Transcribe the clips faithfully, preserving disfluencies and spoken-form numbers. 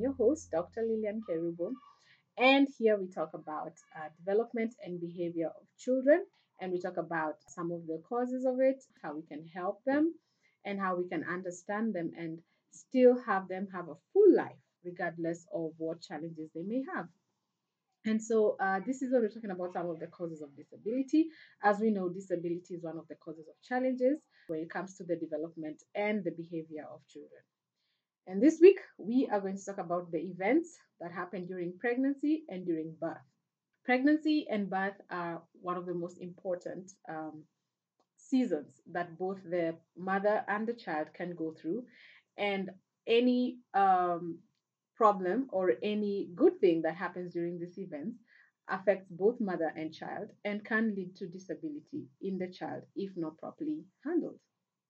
your host, Doctor Lillian Kerubo. And here we talk about uh, development and behavior of children. And we talk about some of the causes of it, how we can help them, and how we can understand them and still have them have a full life, regardless of what challenges they may have. And so, uh, this is when we're talking about some of the causes of disability. As we know, disability is one of the causes of challenges when it comes to the development and the behavior of children. And this week, we are going to talk about the events that happen during pregnancy and during birth. Pregnancy and birth are one of the most important um, seasons that both the mother and the child can go through. And any um, problem or any good thing that happens during this event affects both mother and child and can lead to disability in the child if not properly handled.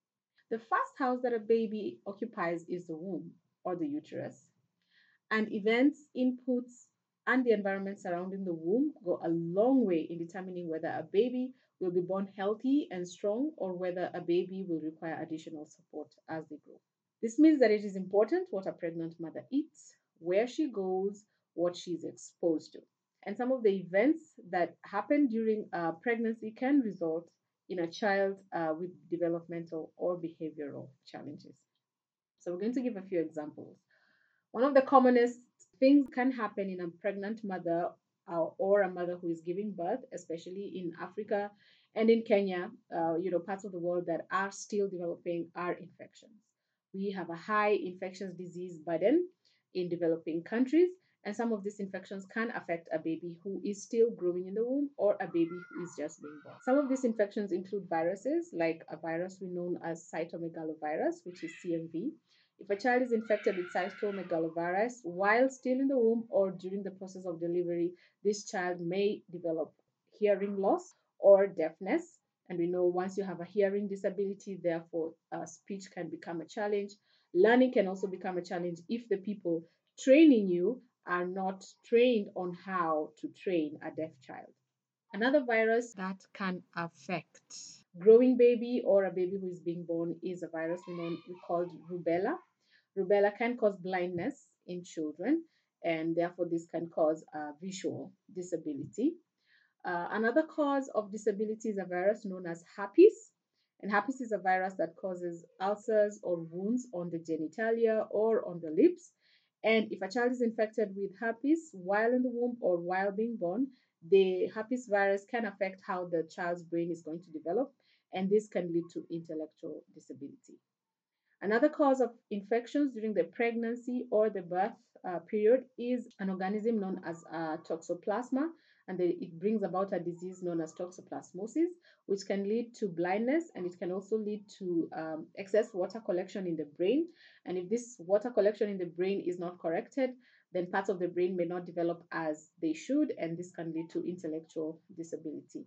The first house that a baby occupies is the womb or the uterus, and events, inputs, and the environment surrounding the womb go a long way in determining whether a baby will be born healthy and strong or whether a baby will require additional support as they grow. This means that it is important what a pregnant mother eats, where she goes, what she's exposed to. And some of the events that happen during uh, pregnancy can result in a child uh, with developmental or behavioral challenges. So, we're going to give a few examples. One of the commonest things can happen in a pregnant mother uh, or a mother who is giving birth, especially in Africa and in Kenya, uh, you know, parts of the world that are still developing, are infections. We have a high infectious disease burden in developing countries, and some of these infections can affect a baby who is still growing in the womb or a baby who is just being born. Some of these infections include viruses, like a virus we know as cytomegalovirus, which is C M V. If a child is infected with cytomegalovirus while still in the womb or during the process of delivery, this child may develop hearing loss or deafness. And we know once you have a hearing disability, therefore, uh, speech can become a challenge. Learning can also become a challenge if the people training you are not trained on how to train a deaf child. Another virus that can affect growing baby or a baby who is being born is a virus we know we called rubella. Rubella can cause blindness in children, and therefore this can cause a visual disability. Uh, another cause of disability is a virus known as herpes. And herpes is a virus that causes ulcers or wounds on the genitalia or on the lips. And if a child is infected with herpes while in the womb or while being born, the herpes virus can affect how the child's brain is going to develop, and this can lead to intellectual disability. Another cause of infections during the pregnancy or the birth uh, period is an organism known as uh, toxoplasma, and the, it brings about a disease known as toxoplasmosis, which can lead to blindness, and it can also lead to um, excess water collection in the brain. And if this water collection in the brain is not corrected, then parts of the brain may not develop as they should, and this can lead to intellectual disability.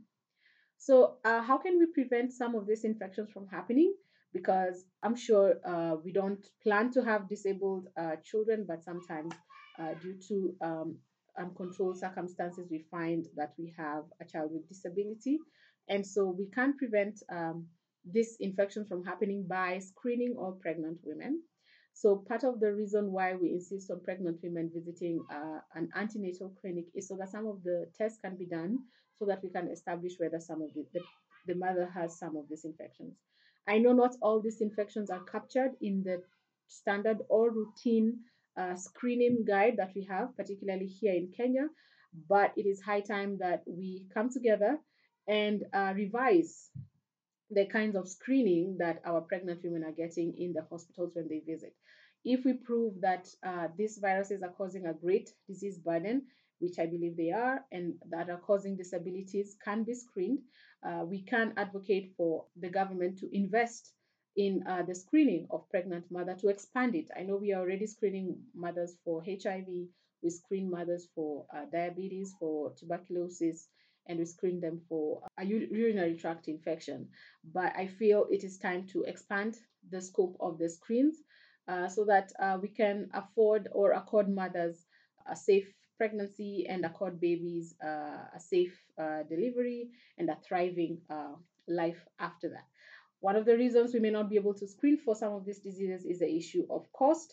So, uh, how can we prevent some of these infections from happening? Because I'm sure uh, we don't plan to have disabled uh, children, but sometimes uh, due to um, uncontrolled circumstances, we find that we have a child with disability. And so we can prevent um, this infection from happening by screening all pregnant women. So part of the reason why we insist on pregnant women visiting uh, an antenatal clinic is so that some of the tests can be done so that we can establish whether some of the, the, the mother has some of these infections. I know not all these infections are captured in the standard or routine uh, screening guide that we have, particularly here in Kenya, but it is high time that we come together and uh, revise the kinds of screening that our pregnant women are getting in the hospitals when they visit. If we prove that uh, these viruses are causing a great disease burden, which I believe they are, and that are causing disabilities can be screened, uh, we can advocate for the government to invest in uh, the screening of pregnant mother to expand it. I know we are already screening mothers for H I V, we screen mothers for uh, diabetes, for tuberculosis, and we screen them for a urinary tract infection. But I feel it is time to expand the scope of the screens uh, so that uh, we can afford or accord mothers a safe pregnancy and accord babies uh, a safe uh, delivery and a thriving uh, life after that. One of the reasons we may not be able to screen for some of these diseases is the issue of cost.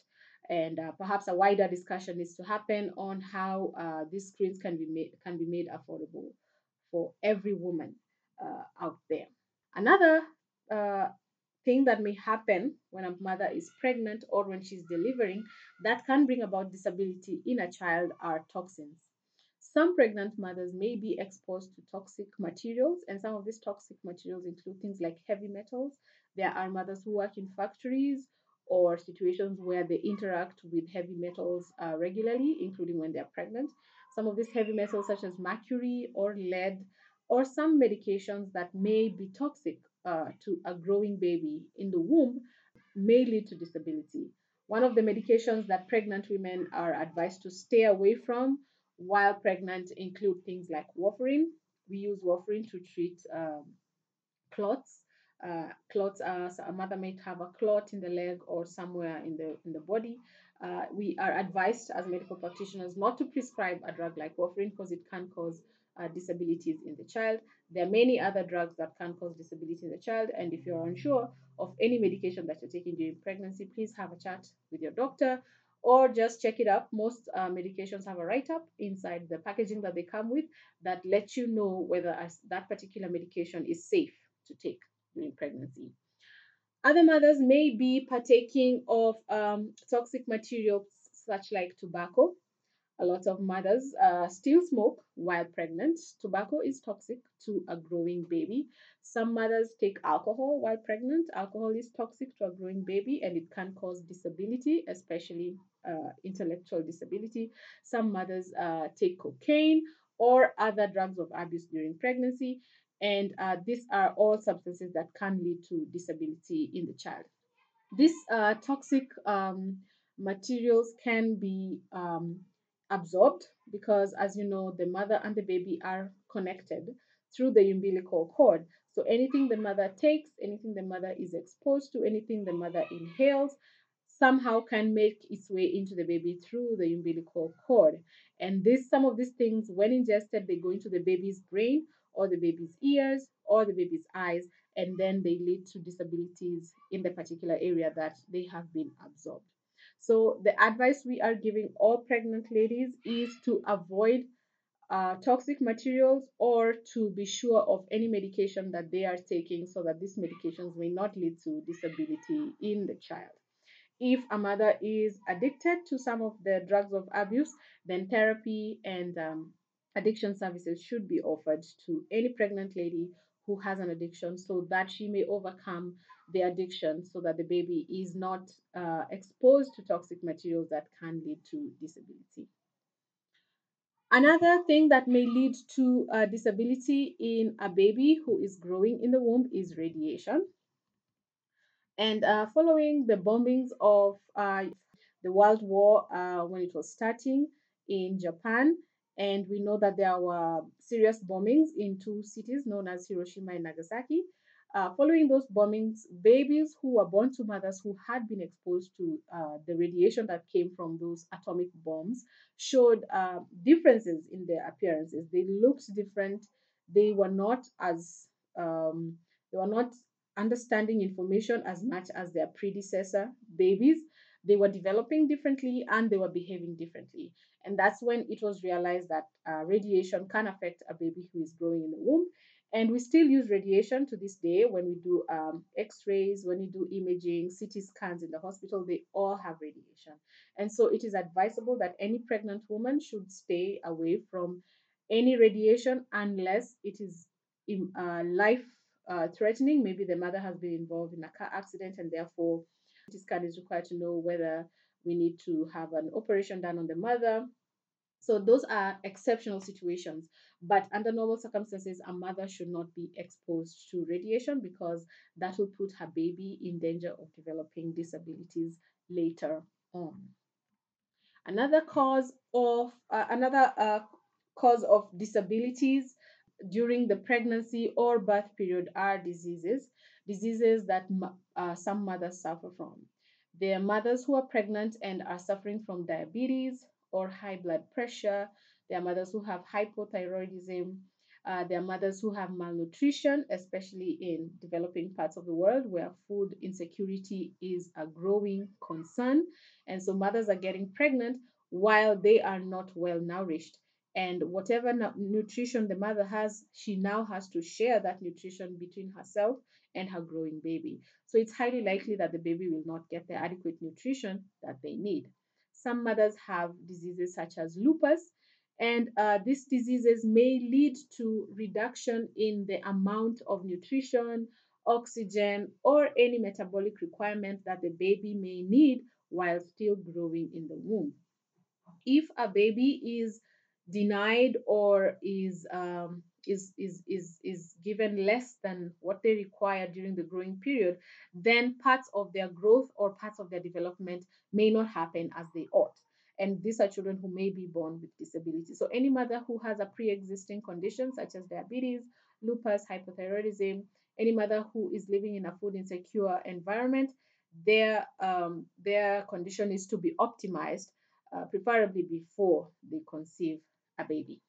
And uh, perhaps a wider discussion needs to happen on how uh, these screens can be made can be made affordable for every woman uh, out there. Another uh, thing that may happen when a mother is pregnant or when she's delivering that can bring about disability in a child are toxins. Some pregnant mothers may be exposed to toxic materials, and some of these toxic materials include things like heavy metals. There are mothers who work in factories or situations where they interact with heavy metals uh, regularly, including when they're pregnant. Some of these heavy metals, such as mercury or lead, or some medications that may be toxic uh, to a growing baby in the womb, may lead to disability. One of the medications that pregnant women are advised to stay away from while pregnant include things like warfarin. We use warfarin to treat um, clots. Uh, clots are so a mother may have a clot in the leg or somewhere in the in the body. Uh, we are advised as medical practitioners not to prescribe a drug like warfarin because it can cause uh, disabilities in the child. There are many other drugs that can cause disability in the child, and if you're unsure of any medication that you're taking during pregnancy, please have a chat with your doctor or just check it up. Most uh, medications have a write up inside the packaging that they come with that lets you know whether as that particular medication is safe to take during pregnancy. Other mothers may be partaking of um, toxic materials such like tobacco. A lot of mothers uh, still smoke while pregnant. Tobacco is toxic to a growing baby. Some mothers take alcohol while pregnant. Alcohol is toxic to a growing baby and it can cause disability, especially uh, intellectual disability. Some mothers uh, take cocaine or other drugs of abuse during pregnancy. And uh, these are all substances that can lead to disability in the child. These uh, toxic um, materials can be um, absorbed because, as you know, the mother and the baby are connected through the umbilical cord. So anything the mother takes, anything the mother is exposed to, anything the mother inhales, somehow can make its way into the baby through the umbilical cord. And this, some of these things, when ingested, they go into the baby's brain or the baby's ears or the baby's eyes, and then they lead to disabilities in the particular area that they have been absorbed. So, the advice we are giving all pregnant ladies is to avoid uh, toxic materials or to be sure of any medication that they are taking so that these medications may not lead to disability in the child. If a mother is addicted to some of the drugs of abuse, then therapy and um, addiction services should be offered to any pregnant lady who has an addiction so that she may overcome the addiction so that the baby is not uh, exposed to toxic materials that can lead to disability. Another thing that may lead to uh, disability in a baby who is growing in the womb is radiation. And uh, following the bombings of uh, the World War uh, when it was starting in Japan, and we know that there were serious bombings in two cities known as Hiroshima and Nagasaki. Uh, following those bombings, babies who were born to mothers who had been exposed to uh, the radiation that came from those atomic bombs showed uh, differences in their appearances. They looked different. They were not as um, they were not understanding information as much as their predecessor babies. They were developing differently and they were behaving differently. And that's when it was realized that uh, radiation can affect a baby who is growing in the womb. And we still use radiation to this day when we do um, x rays, when we do imaging, C T scans in the hospital, they all have radiation. And so it is advisable that any pregnant woman should stay away from any radiation unless it is in, uh, life uh, threatening. Maybe the mother has been involved in a car accident and therefore C T scan is required to know whether we need to have an operation done on the mother. So those are exceptional situations. But under normal circumstances, a mother should not be exposed to radiation because that will put her baby in danger of developing disabilities later on. Another cause of uh, another uh, cause of disabilities during the pregnancy or birth period are diseases, diseases that uh, some mothers suffer from. There are mothers who are pregnant and are suffering from diabetes or high blood pressure. There are mothers who have hypothyroidism. Uh, there are mothers who have malnutrition, especially in developing parts of the world where food insecurity is a growing concern. And so mothers are getting pregnant while they are not well nourished. And whatever nu- nutrition the mother has, she now has to share that nutrition between herself and her growing baby. So it's highly likely that the baby will not get the adequate nutrition that they need. Some mothers have diseases such as lupus, and uh, these diseases may lead to reduction in the amount of nutrition, oxygen, or any metabolic requirement that the baby may need while still growing in the womb. If a baby is denied or is um, is, is is is given less than what they require during the growing period, then parts of their growth or parts of their development may not happen as they ought. And these are children who may be born with disabilities. So any mother who has a pre-existing condition such as diabetes, lupus, hypothyroidism, any mother who is living in a food insecure environment, their um, their condition is to be optimized, uh, preferably before they conceive a baby.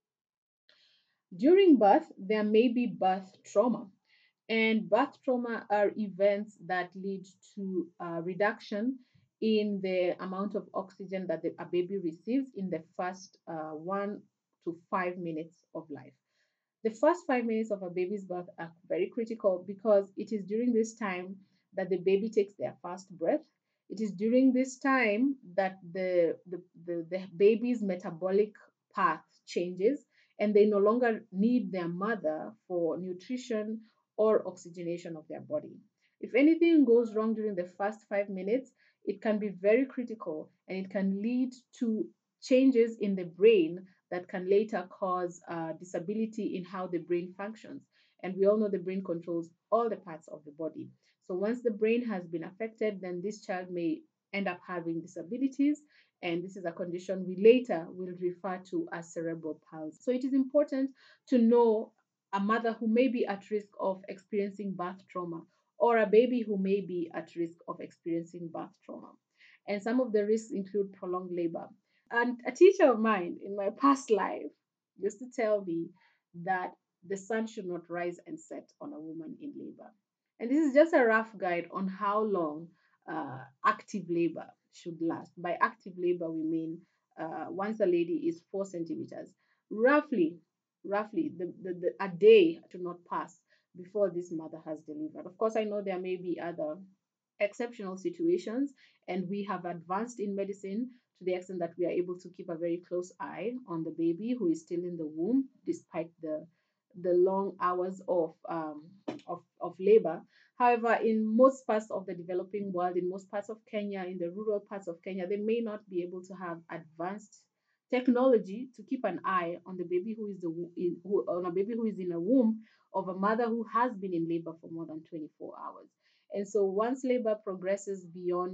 During birth, there may be birth trauma, and birth trauma are events that lead to a reduction in the amount of oxygen that the, a baby receives in the first uh, one to five minutes of life. The first five minutes of a baby's birth are very critical because it is during this time that the baby takes their first breath. It is during this time that the, the, the, the baby's metabolic path changes and they no longer need their mother for nutrition or oxygenation of their body. If anything goes wrong during the first five minutes, it can be very critical and it can lead to changes in the brain that can later cause uh, disability in how the brain functions. And we all know the brain controls all the parts of the body. So once the brain has been affected, then this child may end up having disabilities. And this is a condition we later will refer to as cerebral palsy. So it is important to know a mother who may be at risk of experiencing birth trauma or a baby who may be at risk of experiencing birth trauma. And some of the risks include prolonged labor. And a teacher of mine in my past life used to tell me that the sun should not rise and set on a woman in labor. And this is just a rough guide on how long uh, active labor should last. By active labor, we mean uh, once a lady is four centimeters, roughly, roughly, the, the, the, a day should not pass before this mother has delivered. Of course, I know there may be other exceptional situations, and we have advanced in medicine to the extent that we are able to keep a very close eye on the baby who is still in the womb despite the the long hours of um, of, of labor. However, in most parts of the developing world, in most parts of Kenya, in the rural parts of Kenya, they may not be able to have advanced technology to keep an eye on the baby who is the in, who, on a baby who is in a womb of a mother who has been in labor for more than twenty-four hours. And so once labor progresses beyond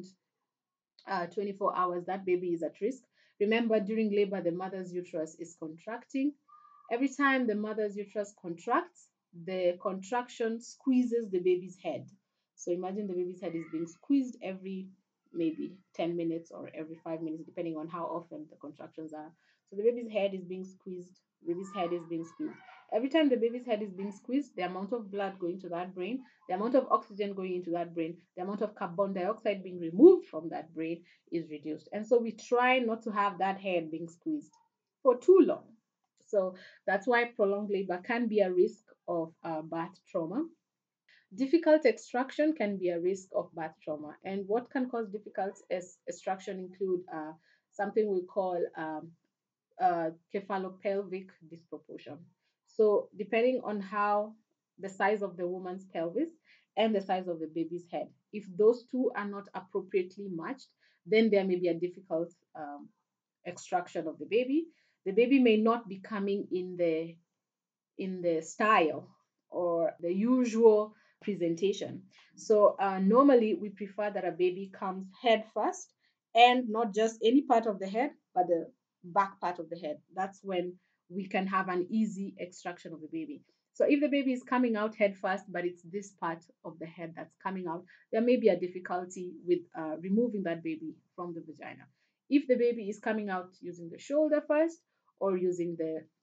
uh, twenty-four hours, that baby is at risk. Remember, during labor, the mother's uterus is contracting. Every time the mother's uterus contracts, the contraction squeezes the baby's head. So imagine the baby's head is being squeezed every maybe ten minutes or every five minutes, depending on how often the contractions are. So the baby's head is being squeezed, the baby's head is being squeezed. Every time the baby's head is being squeezed, the amount of blood going to that brain, the amount of oxygen going into that brain, the amount of carbon dioxide being removed from that brain is reduced. And so we try not to have that head being squeezed for too long. So that's why prolonged labor can be a risk of uh, birth trauma. Difficult extraction can be a risk of birth trauma. And what can cause difficult extraction include uh, something we call um, uh, cephalopelvic disproportion. So, depending on how the size of the woman's pelvis and the size of the baby's head, if those two are not appropriately matched, then there may be a difficult um, extraction of the baby. The baby may not be coming in the in the style or the usual presentation. So uh, normally we prefer that a baby comes head first and not just any part of the head, but the back part of the head. That's when we can have an easy extraction of the baby. So if the baby is coming out head first, but it's this part of the head that's coming out, there may be a difficulty with uh, removing that baby from the vagina. If the baby is coming out using the shoulder first or using the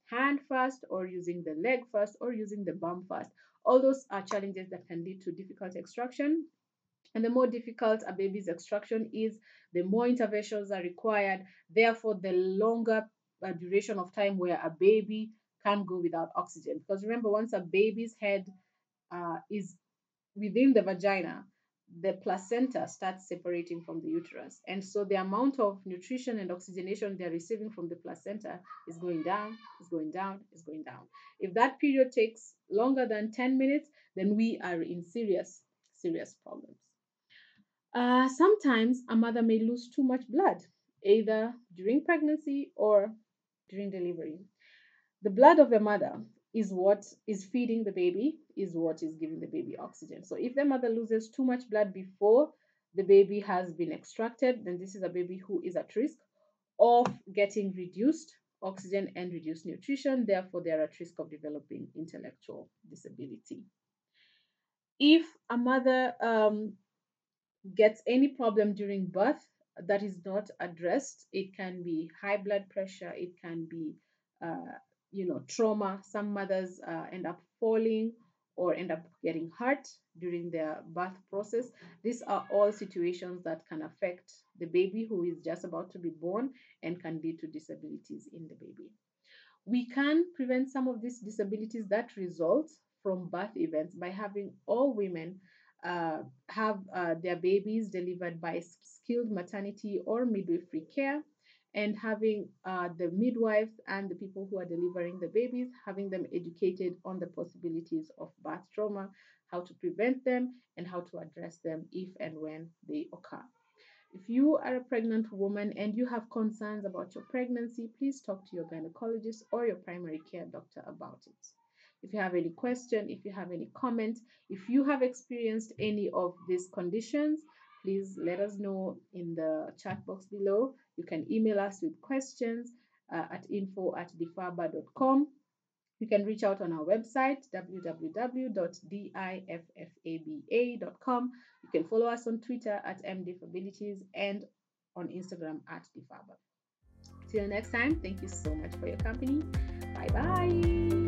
hand first, or using the leg first, or using the bum first. All those are challenges that can lead to difficult extraction. And the more difficult a baby's extraction is, the more interventions are required. Therefore, the longer uh, duration of time where a baby can't go without oxygen. Because remember, once a baby's head uh, is within the vagina, the placenta starts separating from the uterus. And so the amount of nutrition and oxygenation they're receiving from the placenta is going down, is going down, is going down. If that period takes longer than ten minutes, then we are in serious, serious problems. Uh, sometimes a mother may lose too much blood, either during pregnancy or during delivery. The blood of the mother is what is feeding the baby, is what is giving the baby oxygen. So if the mother loses too much blood before the baby has been extracted, then this is a baby who is at risk of getting reduced oxygen and reduced nutrition. Therefore, they are at risk of developing intellectual disability. If a mother um, gets any problem during birth that is not addressed, it can be high blood pressure, it can be uh, you know trauma. Some mothers uh, end up falling or end up getting hurt during their birth process. These are all situations that can affect the baby who is just about to be born and can lead to disabilities in the baby. We can prevent some of these disabilities that result from birth events by having all women uh, have uh, their babies delivered by skilled maternity or midwifery care, and having uh, the midwives and the people who are delivering the babies, having them educated on the possibilities of birth trauma, how to prevent them, and how to address them if and when they occur. If you are a pregnant woman and you have concerns about your pregnancy, please talk to your gynecologist or your primary care doctor about it. If you have any question, if you have any comment, if you have experienced any of these conditions, please let us know in the chat box below. You can email us with questions uh, at info at difaba dot com. You can reach out on our website, w w w dot difaba dot com. You can follow us on Twitter at mdfabilities and on Instagram at difaba. Till next time, thank you so much for your company. Bye bye.